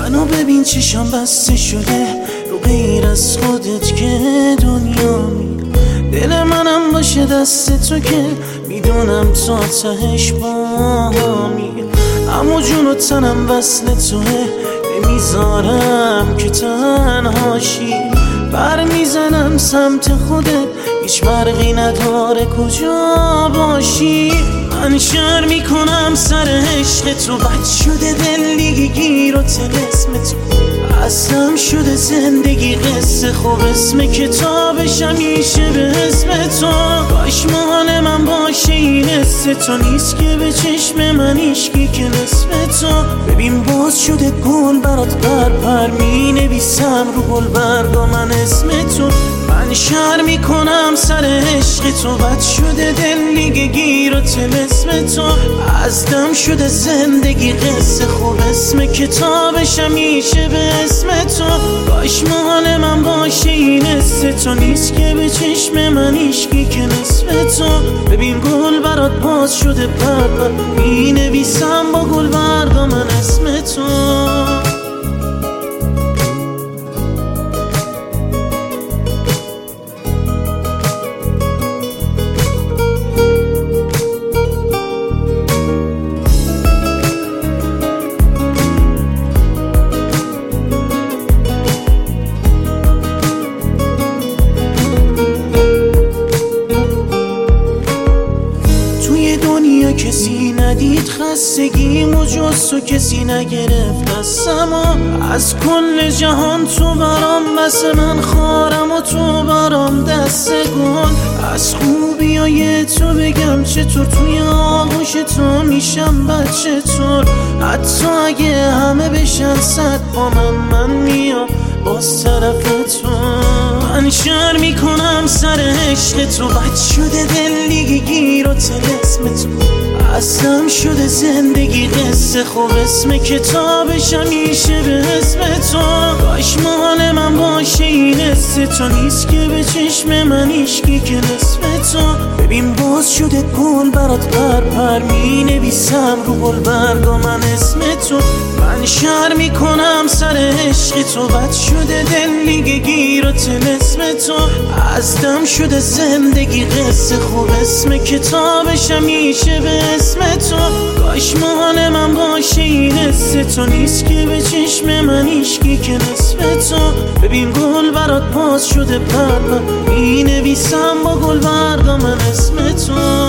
منو ببین چشم بسته شده رو غیر از خودت که دنیا میره. دل منم باشه دست تو که میدونم تا تهش بامی. اما جون و تنم وصل توه، نمیذارم که تنهاشی. بر میزنم سمت خودت، هیچ فرقی نداره کجا باشی. من شر میکنم سر عشق تو، بد شده دل دیگه گیر و طلسم تو. اصلم شده زندگی قصه، خوب اسم کتابش همیشه به اسم تو. کاش مال من باشه این حس تو، نیست که به چشم من هیچکی که نصف تو. ببین باز شده گل برات پر می نویسم رو گل برگا من اسم تو. من شر میکنم سر عشق تو، بد شده دل دیگه گیر و طلسم تو. از دم شده زندگی قصه، خوب اسم کتابش همیشه به اسم تو. کاش مال من باشه این حس تو، نیست که به چشم من هیچکی که نصف تو. ببین گل برات باز شده پر می نویسم با گل برگا من اسم تو. کسی ندید خستگیمو جز تو، کسی نگرفت دستمو. از کل جهان تو برام بس، من خارم و تو برام دست گل. از خوبیای تو بگم چطور، توی آغوش تو میشم بچه طور. حتی اگه همه بشن صد با من میام باز طرف تو. من شر میکنم سر عشق تو، بد شده دل دیگه گیر و طلسم تو. اصلم شده زندگی قصه، خوب اسم کتابش همیشه به اسم تو. کاش مال من باشه این حس تو، نیست که به چشم من هیچکی که نصف تو. ببین باز شده گل برات پر می نویسم رو گل برگا من اسم تو. من شر میکنم سر عشق تو، بد شده دل دیگه گیر و طلسم تو. از دم شده زندگی قصه، خوب اسم کتابش همیشه به اسم تو. کاش مال من باشه این حس تو، نیست که به چشم من هیچکی که نصف تو. ببین گل برات باز شده پر می نویسم با گل برگا من اسم تو.